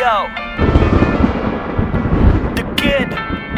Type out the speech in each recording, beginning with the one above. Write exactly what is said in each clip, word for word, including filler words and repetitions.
Yo, the kid.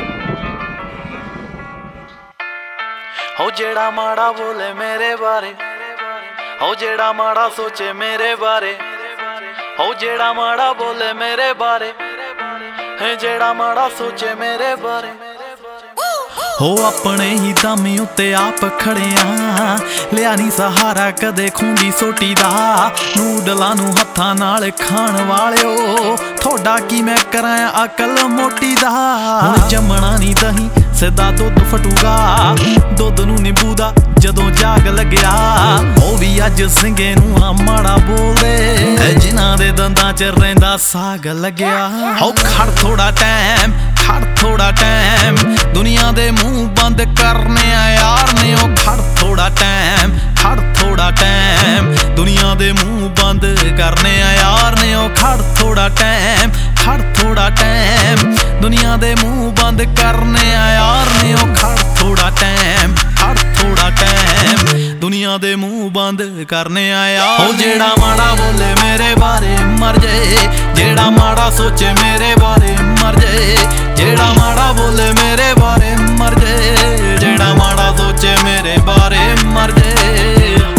हो जेड़ा माड़ा बोले मेरे बारे, हो जेड़ा माड़ा सोचे मेरे बारे, हो जेड़ा माड़ा बोले मेरे बारे, है जेड़ा माड़ा सोचे मेरे बारे। हो अपने ही दम उत्ते आप खड़े आ, लिया नी सहारा कदे खूंदी सोटी दा, नूडलां नूं हत्थां नाल खाण वालिओ, थोड़ा की मैं करां अकल मोटी दा। हुण जमना नी दही सिद्धा दुध फटूगा, दुध नूं नींबू दा जदों जाग लग्या, ओ भी अज सिंगे नूं आ माड़ा बोलदे, जिन्हां दे दंदां च रहिंदा साग लग्या। हो खड़ थोड़ा टाइम, खड़ थोड़ा टाइम, दुनिया दे मुंह बंद करने आ यार ने, ओ खड़ थोड़ा टाइम, खड़ थोड़ा टाइम, दुनिया दे मुंह बंद करने आ यार ने, ओ खड़ थोड़ा टाइम, खड़ थोड़ा टाइम, दुनिया दे मुंह बंद करने आ यार ने, ओ खड़ थोड़ा टाइम, खड़ थोड़ा टाइम, दुनिया दे मुंह बंद करने आ यार। ओ जेड़ा माड़ा बोले मेरे बारे मर जाए, जेड़ा माड़ा सोचे मेरे बारे मर जाए, जेड़ा माड़ा बोले मेरे बारे मर जाए, जेड़ा माड़ा सोचे मेरे बारे मर जाए।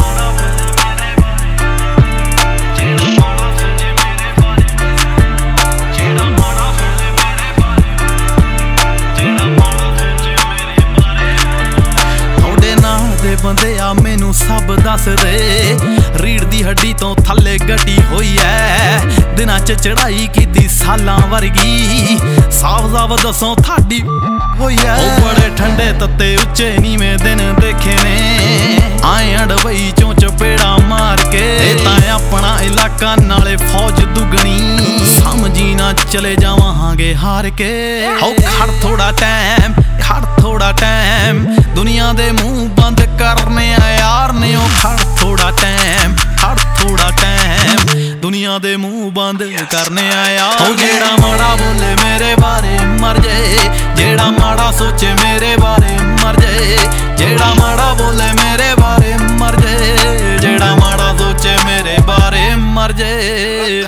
बंदे आ मैनू सब दस दे, रीढ़ दी हड्डी तो थल्ले गड्डी होई है, दिनां च चढ़ाई कीती सालां वर्गी, साफ साफ दसो थाडी होई है। ओ बड़े ठंडे तत्ते उच्चे नीवें दिन देखे ने, आए अड़बई चों चपेड़ा मार के, तां अपना इलाका नाले फौज दुगनी, समझी ना चले जावांगे हार के। हो खड़ थोड़ा टाइम, खड़ थोड़ा टाइम, दुनिया दे मुंह बंद करने आ यार ने, ओ खड़ थोड़ा टाइम, खड़ थोड़ा टाइम, दुनिया दे मुंह बंद करने आ यार। ओ जेड़ा माड़ा बोले मेरे बारे मर जाए, जेड़ा माड़ा सोचे मेरे बारे मर जाए, जेड़ा माड़ा बोले मेरे बारे मर जाए, जेड़ा माड़ा सोचे मेरे बारे मर जाए।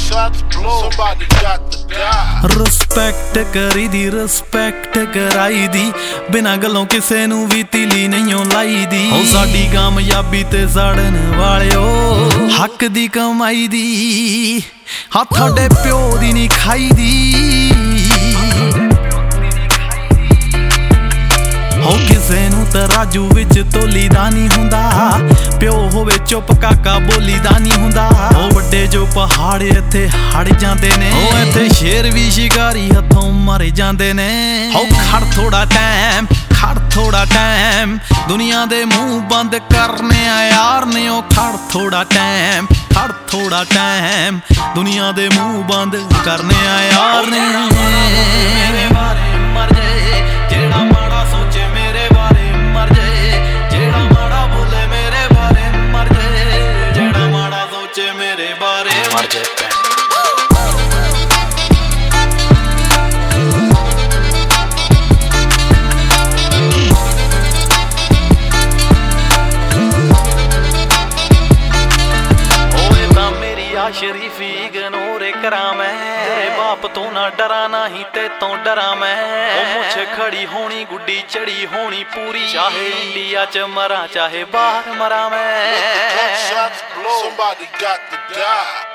रिस्पैक्ट करी दी, रिस्पैक्ट कराई दी, बिना गलों किसे नू भी तीली नहीं लाई दी। ओ साडी कामयाबी ते सड़न वालिओ हक दी कमाई दी, हाँ थोड़े प्यो दी नहीं खाई दी। हो किसे नू तराजू विच तोली दा नहीं हुंदा, प्यो होवे चुप काका बोली दा नहीं हुंदा। ओ वड्डे जो पहाड़ इत्थे हड़ जांदे ने, ओ इत्थे शेर भी शिकारी हथों मर जांदे ने। हो खड़ थोड़ा टाइम, खड़ थोड़ा टाइम, दुनिया दे मुंह बंद करने आ यार ने, ओ खड़ थोड़ा टाइम, खड़ थोड़ा टाइम, दुनिया दे मुंह बंद करने आ यार ने। मेरे बारे मर जाए, जेड़ा माड़ा सोचे मेरे बारे मर जाए, जेड़ा माड़ा बोले मेरे बारे मर जाए, जेड़ा माड़ा सोचे मेरे बारे मर जाए। शरीफी इग्नोर करा मैं, तेरे बाप तो ना डरा ना ही ते तो डरा मैं, मुझे खड़ी होनी गुड्डी चढ़ी होनी पूरी, चाहे इंडिया च मरा चाहे बाहर मरा मैं।